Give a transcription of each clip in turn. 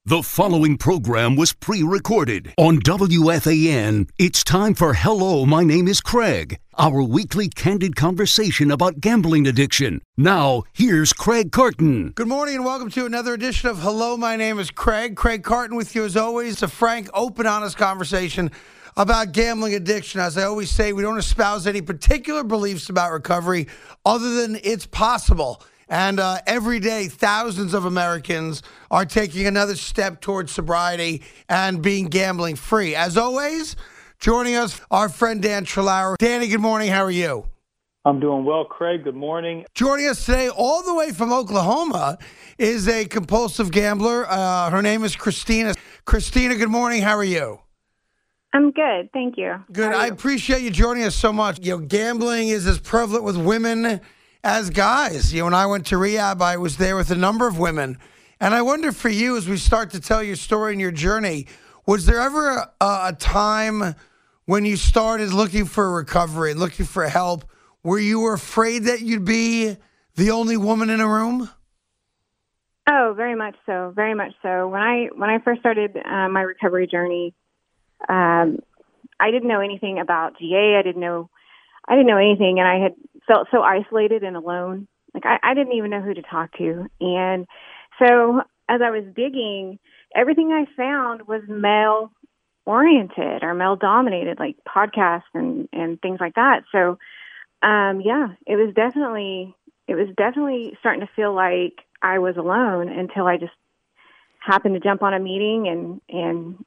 The following program was pre-recorded on WFAN. It's time for Hello, My Name is Craig, our weekly candid conversation about gambling addiction. Now, here's Craig Carton. Good morning and welcome to another edition of Hello, My Name is Craig. Craig Carton with you as always. A frank, open, honest conversation about gambling addiction. As I always say, we don't espouse any particular beliefs about recovery other than it's possible. And every day, thousands of Americans are taking another step towards sobriety and being gambling free. As always, joining us, our friend Dan Trelauer. Danny, good morning. How are you? I'm doing well, Craig. Good morning. Joining us today, all the way from Oklahoma, is a compulsive gambler. Her name is Christina. Christina, good morning. How are you? I'm good. Thank you. Good. I appreciate you joining us so much. Gambling is as prevalent with women as guys. When I went to rehab, I was there with a number of women. And I wonder for you, as we start to tell your story and your journey, was there ever a time when you started looking for recovery and looking for help where you were afraid that you'd be the only woman in a room? Oh, very much so. Very much so. When I first started my recovery journey, I didn't know anything about GA. I didn't know anything, and I had felt so isolated and alone. Like I didn't even know who to talk to. And so as I was digging, everything I found was male oriented or male dominated, like podcasts and things like that. So it was definitely starting to feel like I was alone until I just happened to jump on a meeting and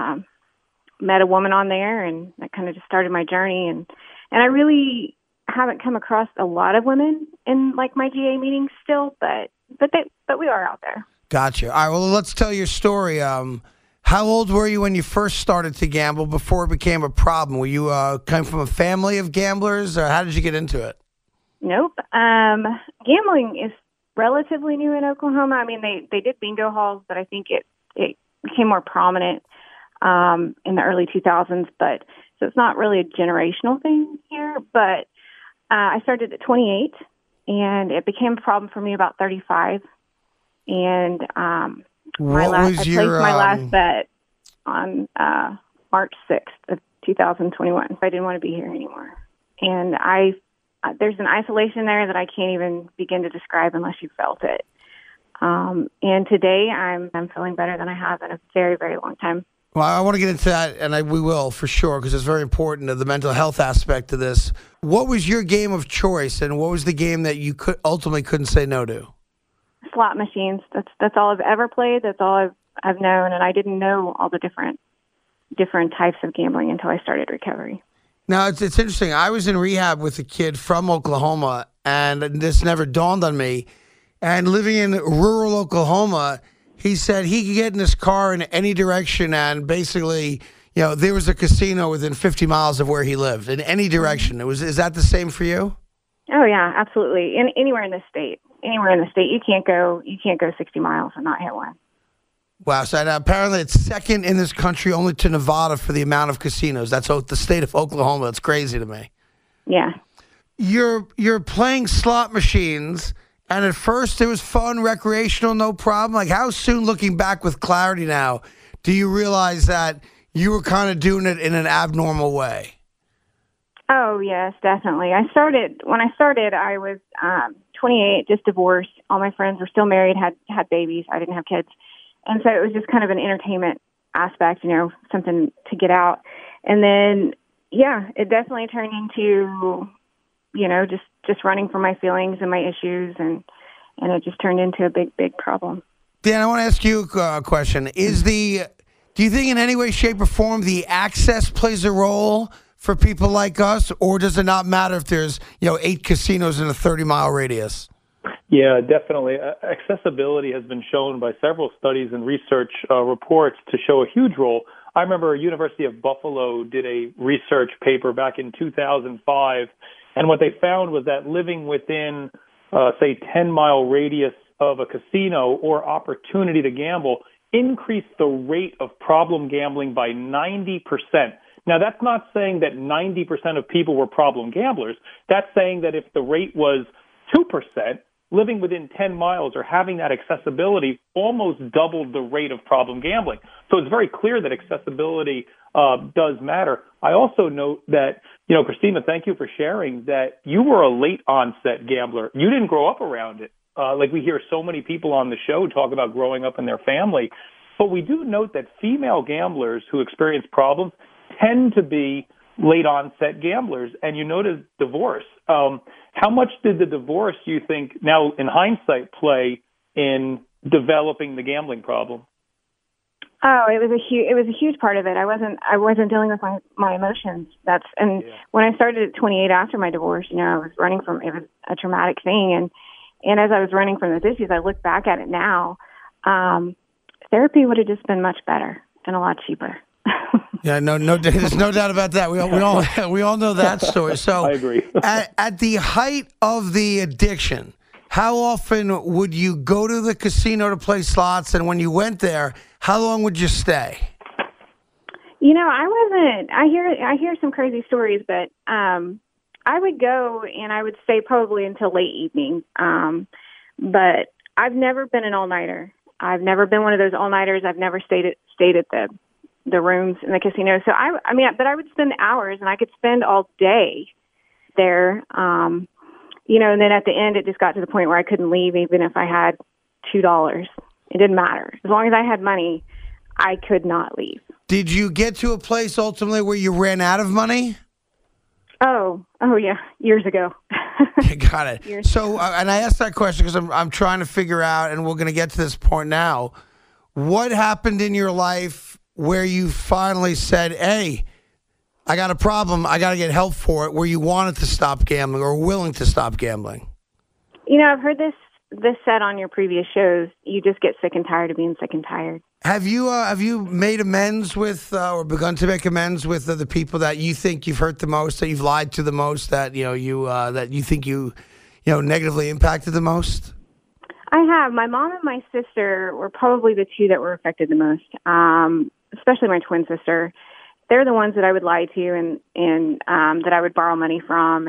met a woman on there, and that kind of just started my journey. And I really haven't come across a lot of women in like my GA meetings still, but we are out there. Gotcha. All right. Well, let's tell your story. How old were you when you first started to gamble before it became a problem? Were you come from a family of gamblers, or how did you get into it? Nope. Gambling is relatively new in Oklahoma. I mean, they did bingo halls, but I think it became more prominent in the early 2000s. But so it's not really a generational thing here. But I started at 28, and it became a problem for me about 35. And I placed my last bet on March 6th of 2021. I didn't want to be here anymore. And there's an isolation there that I can't even begin to describe unless you felt it. And today I'm feeling better than I have in a very, very long time. Well, I want to get into that, and we will for sure, because it's very important to the mental health aspect of this. What was your game of choice, and what was the game that you ultimately couldn't say no to? Slot machines. That's all I've ever played. That's all I've known, and I didn't know all the different types of gambling until I started recovery. Now, it's interesting. I was in rehab with a kid from Oklahoma, and this never dawned on me. And living in rural Oklahoma, he said he could get in his car in any direction, and basically, there was a casino within 50 miles of where he lived in any direction. Is that the same for you? Oh yeah, absolutely. Anywhere in the state, you can't go 60 miles and not hit one. Wow. So apparently it's second in this country only to Nevada for the amount of casinos. That's the state of Oklahoma. It's crazy to me. Yeah. You're playing slot machines. And at first, it was fun, recreational, no problem. Like, how soon, looking back with clarity now, do you realize that you were kind of doing it in an abnormal way? Oh, yes, definitely. When I started, I was 28, just divorced. All my friends were still married, had babies. I didn't have kids. And so it was just kind of an entertainment aspect, something to get out. And then, yeah, it definitely turned into, just running from my feelings and my issues, and it just turned into a big, big problem. Dan, I want to ask you a question. Do you think in any way, shape, or form the access plays a role for people like us, or does it not matter if there's 8 casinos in a 30-mile radius? Yeah, definitely. Accessibility has been shown by several studies and research reports to show a huge role. I remember University of Buffalo did a research paper back in 2005, and what they found was that living within, say, 10-mile radius of a casino or opportunity to gamble increased the rate of problem gambling by 90%. Now, that's not saying that 90% of people were problem gamblers. That's saying that if the rate was 2%, living within 10 miles or having that accessibility almost doubled the rate of problem gambling. So it's very clear that accessibility does matter. I also note that, Christina, thank you for sharing that you were a late onset gambler. You didn't grow up around it. Like we hear so many people on the show talk about growing up in their family. But we do note that female gamblers who experience problems tend to be late onset gamblers. And you notice divorce. How much did the divorce, you think, now in hindsight, play in developing the gambling problem? Oh, it was a huge part of it. I wasn't dealing with my emotions. When I started at 28 after my divorce, I was running from, it was a traumatic thing. And as I was running from those issues, I look back at it now. Therapy would have just been much better and a lot cheaper. Yeah, no, there's no doubt about that. We all know that story. So I agree. at the height of the addiction, how often would you go to the casino to play slots? And when you went there, how long would you stay? I hear some crazy stories, but I would go and I would stay probably until late evening. But I've never been an all-nighter. I've never been one of those all-nighters. I've never stayed at the rooms in the casino. So but I would spend hours, and I could spend all day there. And then at the end, it just got to the point where I couldn't leave, even if I had $2. It didn't matter. As long as I had money, I could not leave. Did you get to a place ultimately where you ran out of money? Oh yeah, years ago. Got it. So, and I asked that question because I'm trying to figure out, and we're going to get to this point now. What happened in your life where you finally said, hey, I got a problem, I got to get help for it, where you wanted to stop gambling or willing to stop gambling? I've heard this said on your previous shows, you just get sick and tired of being sick and tired. Have you made amends with or begun to make amends with the people that you think you've hurt the most, that you've lied to the most, that you think you negatively impacted the most? I have. My mom and my sister were probably the two that were affected the most, especially my twin sister. They're the ones that I would lie to and that I would borrow money from,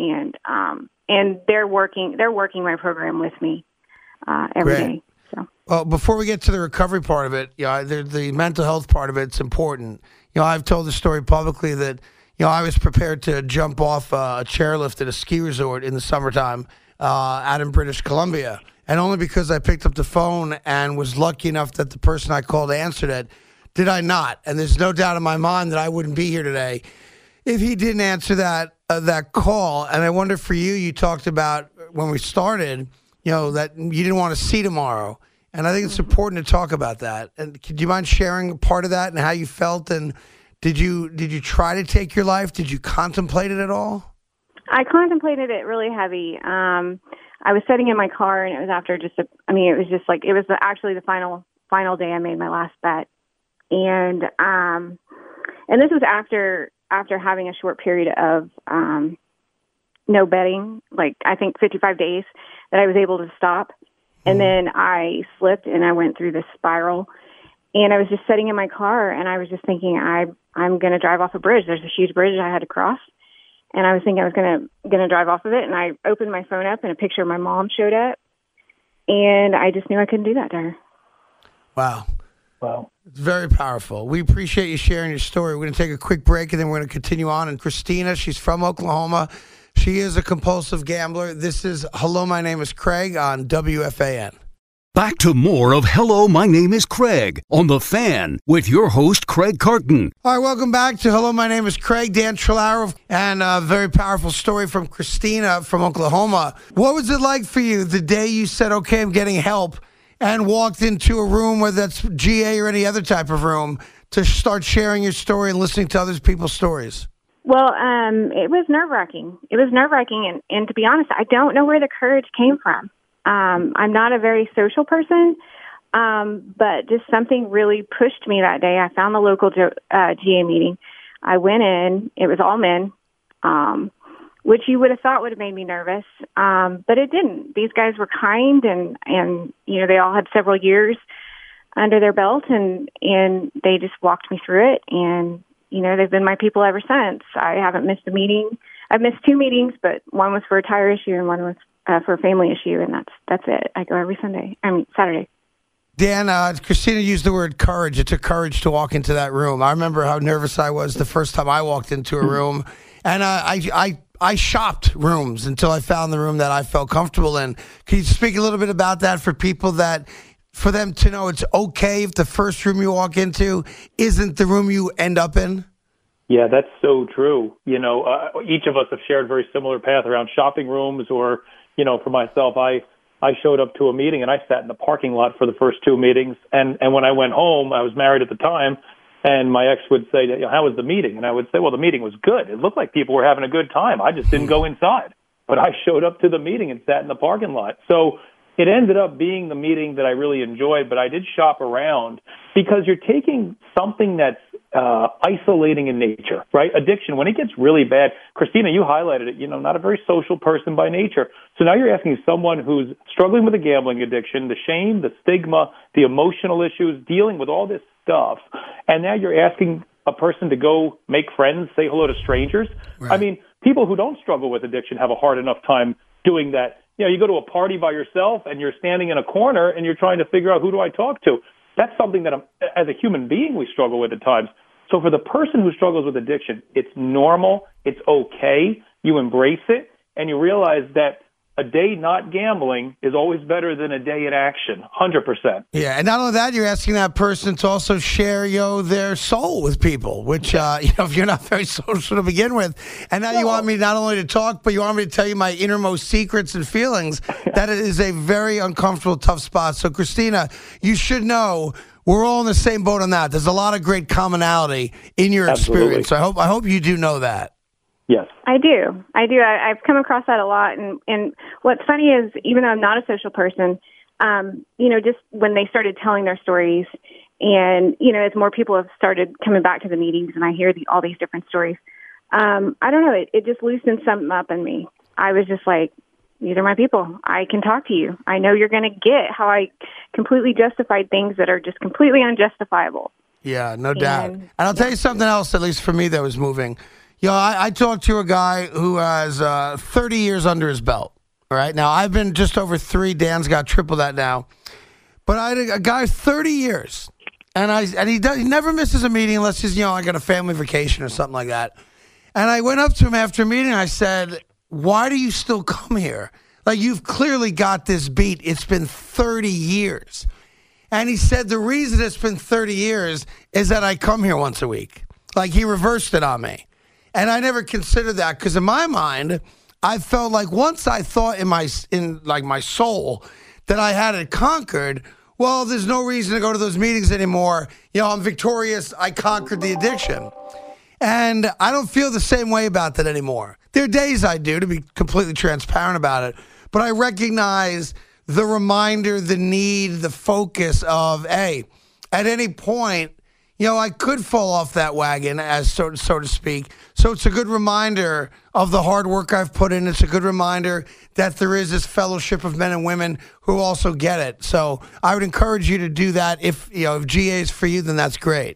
and they're working my program with me every day. So. Well, before we get to the recovery part of it, the mental health part of it's important. I've told the story publicly that I was prepared to jump off a chairlift at a ski resort in the summertime out in British Columbia, and only because I picked up the phone and was lucky enough that the person I called answered it. Did I not? And there's no doubt in my mind that I wouldn't be here today if he didn't answer that call. And I wonder for you, you talked about when we started, that you didn't want to see tomorrow. And I think it's important to talk about that. And do you mind sharing part of that and how you felt? And did you try to take your life? Did you contemplate it at all? I contemplated it really heavy. I was sitting in my car, and it was after it was actually the final day I made my last bet. And this was after having a short period of no betting, like I think 55 days that I was able to stop. And then I slipped and I went through this spiral, and I was just sitting in my car and I was just thinking, I'm going to drive off a bridge. There's a huge bridge I had to cross. And I was thinking I was going to drive off of it. And I opened my phone up and a picture of my mom showed up, and I just knew I couldn't do that to her. Wow. It's very powerful. We appreciate you sharing your story. We're going to take a quick break, and then we're going to continue on. And Christina, she's from Oklahoma. She is a compulsive gambler. This is Hello, My Name is Craig on WFAN. Back to more of Hello, My Name is Craig on The Fan with your host, Craig Carton. All right, welcome back to Hello, My Name is Craig. Dan Trillaro, and a very powerful story from Christina from Oklahoma. What was it like for you the day you said, okay, I'm getting help, and walked into a room, whether that's GA or any other type of room, to start sharing your story and listening to other people's stories? Well, it was nerve-wracking. And to be honest, I don't know where the courage came from. I'm not a very social person, but just something really pushed me that day. I found the local GA meeting. I went in. It was all men, which you would have thought would have made me nervous, but it didn't. These guys were kind, and they all had several years under their belt, and they just walked me through it, and they've been my people ever since. I haven't missed a meeting. I've missed 2 meetings, but one was for a tire issue and one was for a family issue, and that's it. I go every Saturday. Dan, Christina used the word courage. It took courage to walk into that room. I remember how nervous I was the first time I walked into a room, and I shopped rooms until I found the room that I felt comfortable in. Can you speak a little bit about that for people for them to know it's okay if the first room you walk into isn't the room you end up in? Yeah, that's so true. Each of us have shared a very similar path around shopping rooms or, for myself, I showed up to a meeting and I sat in the parking lot for the first two meetings. And when I went home, I was married at the time, and my ex would say, how was the meeting? And I would say, well, the meeting was good. It looked like people were having a good time. I just didn't go inside. But I showed up to the meeting and sat in the parking lot. So it ended up being the meeting that I really enjoyed, but I did shop around because you're taking something that's isolating in nature, right? Addiction, when it gets really bad, Christina, you highlighted it, not a very social person by nature. So now you're asking someone who's struggling with a gambling addiction, the shame, the stigma, the emotional issues, dealing with all this stuff. And now you're asking a person to go make friends, say hello to strangers. Right. I mean, people who don't struggle with addiction have a hard enough time doing that. You go to a party by yourself and you're standing in a corner and you're trying to figure out who do I talk to. That's something that as a human being we struggle with at times. So for the person who struggles with addiction, it's normal, it's okay, you embrace it, and you realize that a day not gambling is always better than a day in action, 100%. Yeah, and not only that, you're asking that person to also share, their soul with people, which, if you're not very social to begin with, and now you want me not only to talk, but you want me to tell you my innermost secrets and feelings, that is a very uncomfortable, tough spot. So, Christina, you should know we're all in the same boat on that. There's a lot of great commonality in your experience. So I hope you do know that. Yes. I do. I've come across that a lot. And what's funny is, even though I'm not a social person, just when they started telling their stories and, as more people have started coming back to the meetings and I hear all these different stories, I don't know, it just loosened something up in me. I was just like, these are my people. I can talk to you. I know you're going to get how I completely justified things that are just completely unjustifiable. Yeah, no doubt. And I'll tell you something else, at least for me, that was moving. I talked to a guy who has 30 years under his belt. All right. Now, I've been just over 3. Dan's got triple that now. But I had a guy 30 years. And he never misses a meeting unless he's, I got a family vacation or something like that. And I went up to him after a meeting. And I said, why do you still come here? Like, you've clearly got this beat. It's been 30 years. And he said, the reason it's been 30 years is that I come here once a week. Like, he reversed it on me. And I never considered that because in my mind, I felt like once I thought in my soul that I had it conquered, well, there's no reason to go to those meetings anymore. I'm victorious. I conquered the addiction. And I don't feel the same way about that anymore. There are days I do, to be completely transparent about it. But I recognize the reminder, the need, the focus of, hey, at any point, I could fall off that wagon, so to speak. So it's a good reminder of the hard work I've put in. It's a good reminder that there is this fellowship of men and women who also get it. So I would encourage you to do that. If GA is for you, then that's great.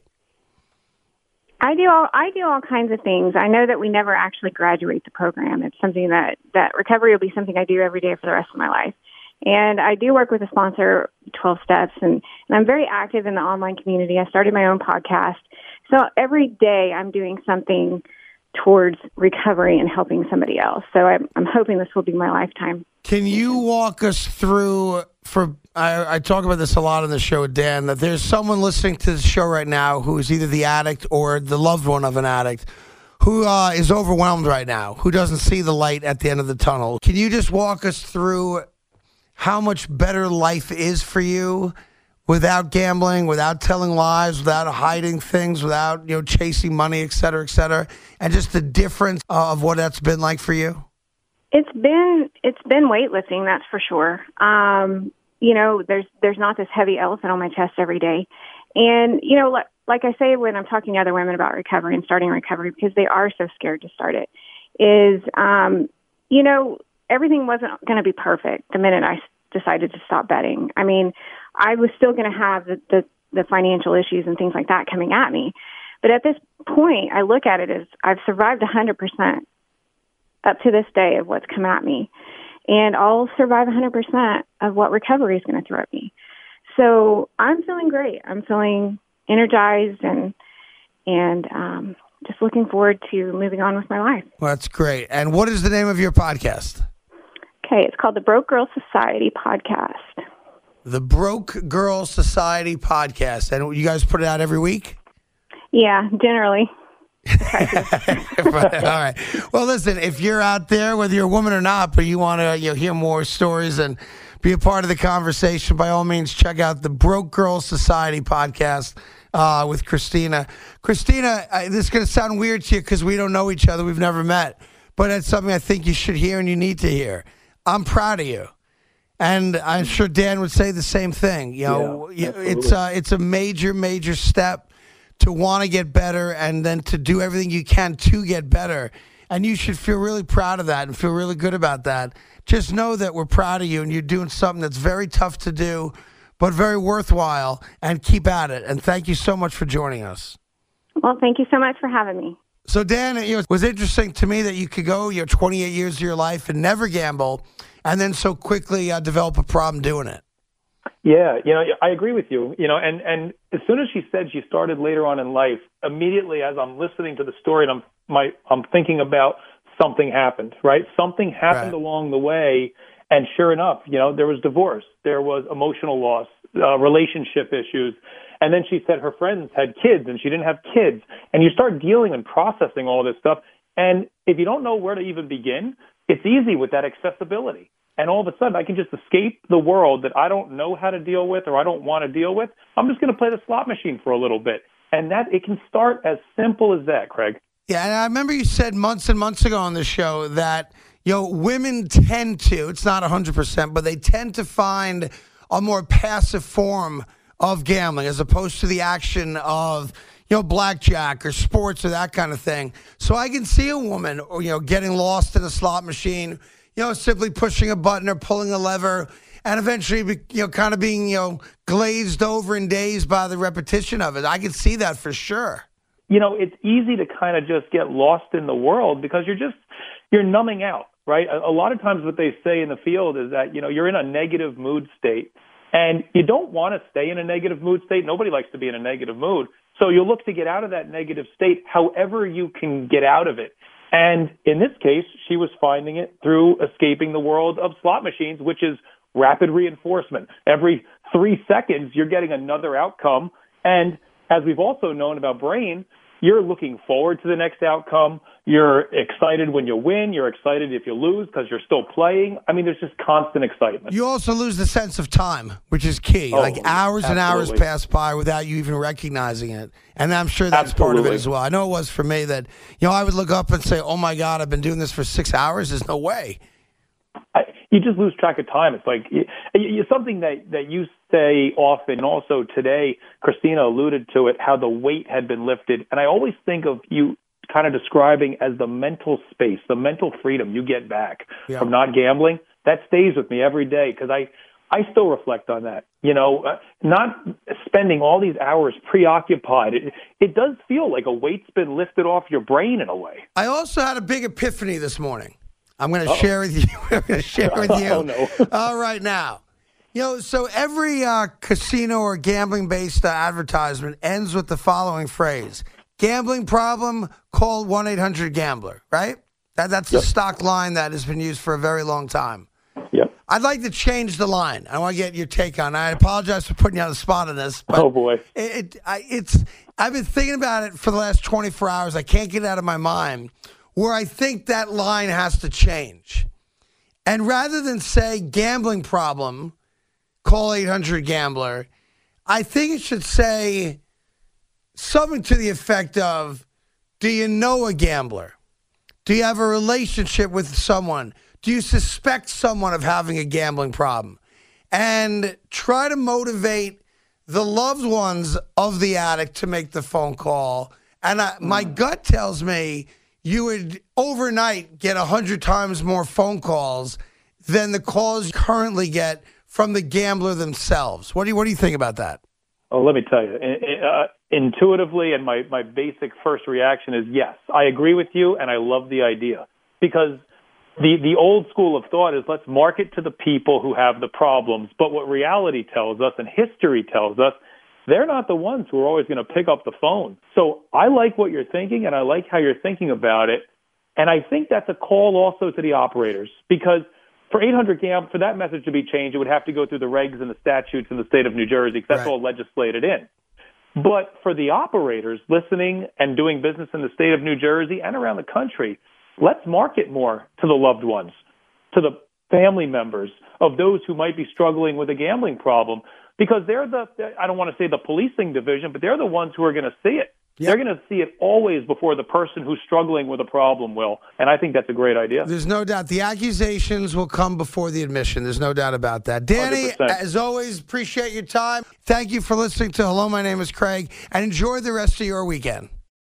I do all kinds of things. I know that we never actually graduate the program. It's something that recovery will be something I do every day for the rest of my life. And I do work with a sponsor, 12 Steps, and I'm very active in the online community. I started my own podcast. So every day I'm doing something towards recovery and helping somebody else. So I'm hoping this will be my lifetime. Can you walk us through, I talk about this a lot on the show with Dan, that there's someone listening to the show right now who is either the addict or the loved one of an addict who is overwhelmed right now, who doesn't see the light at the end of the tunnel. Can you just walk us through how much better life is for you without gambling, without telling lies, without hiding things, without chasing money, et cetera, and just the difference of what that's been like for you? It's been weightlifting, that's for sure. There's not this heavy elephant on my chest every day, and like I say when I'm talking to other women about recovery and starting recovery, because they are so scared to start it, is everything wasn't going to be perfect the minute I decided to stop betting. I mean, I was still going to have the financial issues and things like that coming at me. But at this point, I look at it as I've survived 100% up to this day of what's come at me. and I'll survive 100% of what recovery is going to throw at me. So I'm feeling great. I'm feeling energized and just looking forward to moving on with my life. Well, that's great. And what is the name of your podcast? Okay, it's called the Broke Girl Society Podcast. The Broke Girl Society Podcast. And you guys put it out every week? Yeah, generally. All right. Well, listen, if you're out there, whether you're a woman or not, but you want to hear more stories and be a part of the conversation, by all means, check out the Broke Girl Society Podcast with Christina. Christina, this is going to sound weird to you because we don't know each other. We've never met. But it's something I think you should hear and you need to hear. I'm proud of you. And I'm sure Dan would say the same thing. It's a major, major step to want to get better and then to do everything you can to get better. And you should feel really proud of that and feel really good about that. Just know that we're proud of you and you're doing something that's very tough to do, but very worthwhile, and keep at it. And thank you so much for joining us. Well, thank you so much for having me. So, Dan, it was interesting to me that you could go 28 years of your life and never gamble and then so quickly develop a problem doing it. Yeah, I agree with you. And as soon as she said she started later on in life, immediately as I'm listening to the story, and I'm thinking about something happened, right? Something happened along the way, and sure enough, there was divorce, there was emotional loss, relationship issues, and then she said her friends had kids and she didn't have kids, and you start dealing and processing all this stuff, and if you don't know where to even begin, it's easy with that accessibility. And all of a sudden, I can just escape the world that I don't know how to deal with or I don't want to deal with. I'm just going to play the slot machine for a little bit. And that it can start as simple as that, Craig. Yeah, and I remember you said months and months ago on the show that, women tend to, it's not 100%, but they tend to find a more passive form of gambling as opposed to the action of, blackjack or sports or that kind of thing. So I can see a woman, getting lost in a slot machine, simply pushing a button or pulling a lever, and eventually, kind of being, glazed over and dazed by the repetition of it. I can see that for sure. It's easy to kind of just get lost in the world because you're numbing out, right? A lot of times what they say in the field is that, you're in a negative mood state, and you don't want to stay in a negative mood state. Nobody likes to be in a negative mood. So you look to get out of that negative state however you can get out of it. And in this case, she was finding it through escaping the world of slot machines, which is rapid reinforcement. Every 3 seconds, you're getting another outcome. And as we've also known about brain, you're looking forward to the next outcome. You're excited when you win. You're excited if you lose because you're still playing. I mean, there's just constant excitement. You also lose the sense of time, which is key. Hours and hours pass by without you even recognizing it. And I'm sure that's part of it as well. I know it was for me that, I would look up and say, oh, my God, I've been doing this for 6 hours. There's no way. You just lose track of time. It's like something that you say often. Also today, Christina alluded to it, how the weight had been lifted. And I always think of you kind of describing as the mental space, the mental freedom you get back from not gambling. That stays with me every day because I still reflect on that. Not spending all these hours preoccupied. It does feel like a weight's been lifted off your brain in a way. I also had a big epiphany this morning. I'm going to share with you. I'm going to share with you. Oh, no. All right now. So every casino or gambling-based advertisement ends with the following phrase: gambling problem, call 1-800-GAMBLER, right? That's the stock line that has been used for a very long time. Yep. I'd like to change the line. I want to get your take on it. I apologize for putting you on the spot on this. But oh, boy. I've been thinking about it for the last 24 hours. I can't get it out of my mind, where I think that line has to change. And rather than say gambling problem, call 800-GAMBLER, I think it should say something to the effect of, do you know a gambler? Do you have a relationship with someone? Do you suspect someone of having a gambling problem? And try to motivate the loved ones of the addict to make the phone call. And my gut tells me you would overnight get 100 times more phone calls than the calls you currently get from the gambler themselves. What do you think about that? Oh, let me tell you, intuitively, and my basic first reaction is yes. I agree with you, and I love the idea because the old school of thought is let's market to the people who have the problems. But what reality tells us and history tells us, they're not the ones who are always going to pick up the phone. So I like what you're thinking, and I like how you're thinking about it. And I think that's a call also to the operators, because for 800 for that message to be changed, it would have to go through the regs and the statutes in the state of New Jersey, because that's all legislated in. But for the operators listening and doing business in the state of New Jersey and around the country, let's market more to the loved ones, to the family members of those who might be struggling with a gambling problem, because they're I don't want to say the policing division, but they're the ones who are going to see it. Yep. They're going to see it always before the person who's struggling with a problem will. And I think that's a great idea. There's no doubt. The accusations will come before the admission. There's no doubt about that. Danny, 100%. As always, appreciate your time. Thank you for listening to Hello, My Name is Craig, and enjoy the rest of your weekend.